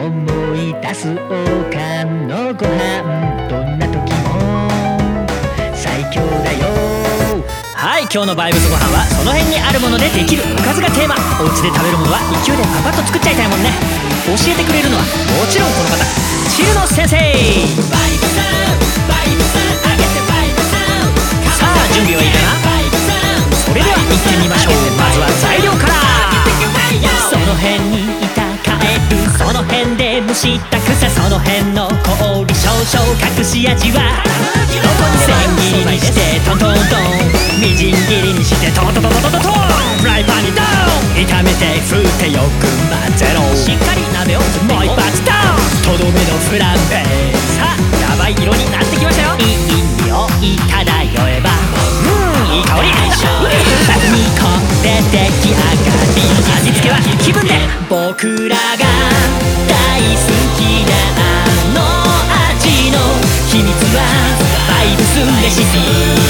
思い出すおかんのご飯、どんな時も最強だよ。 はい、今日のバイブスご飯はその辺にあるものでできるおかずがテーマ。お家で食べるものは勢いでパパッと作っちゃいたいもんね。教えてくれるのはもちろんこの方、チルノ先生。 バイブさんバイブさんあげてバイブさん。 さあ準備はいいかな。それでは行ってみましょう。まずは材料から。 その辺にいたカエル、その辺で蒸した草、その辺の氷少々隠し味は千切りにしてトントントン、みじん切りにしてトントントントントントン、フライパンにドーン、炒めて振ってよく混ぜろ。しっかり鍋を振ってもう一発ドーン、とどめのフランベ。 さあやばい色になってきましたよ。 いい匂い漂えばいい香り。 煮込んで出来上がり。 味付けは気分で。 僕らが大好きなあの味の秘密はバイブスレシピ。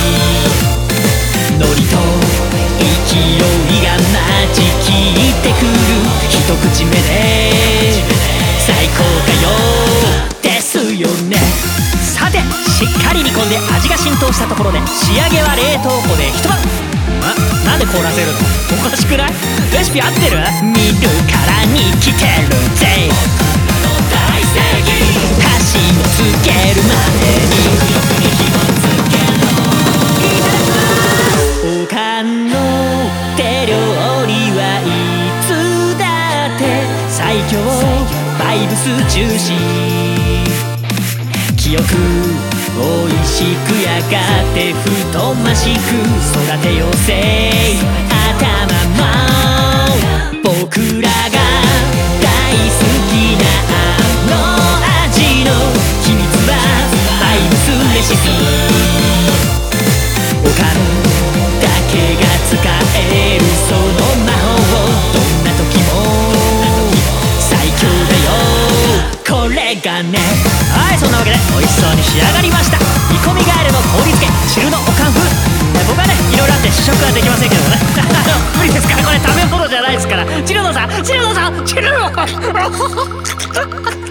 海苔と勢いが混じきってくる一口目で最高だよですよね。 さてしっかり煮込んで味が浸透したところで仕上げは冷凍庫で一晩。なんで凍らせるの？おかしくない？レシピ合ってる？ 見るからに来てるぜ。 大正義箸をつける前に火をつけろ。おかんの手料理はいつだって最強バイブス重視。清く美味しくやがて太ましく育てよせ頭も。僕らが大好きなあの味の秘密はバイブスレシピ。おかんだけが使えるその魔法、どんな時も最強だよこれがね。 はい、そんなわけで美味しそうに仕上がりました。煮込みガエルの氷漬けチルノおかん風。僕はねいろいろあって試食はできませんけどもね無理ですから、これ食べ物じゃないですから。チルノさんチルノさんチルノ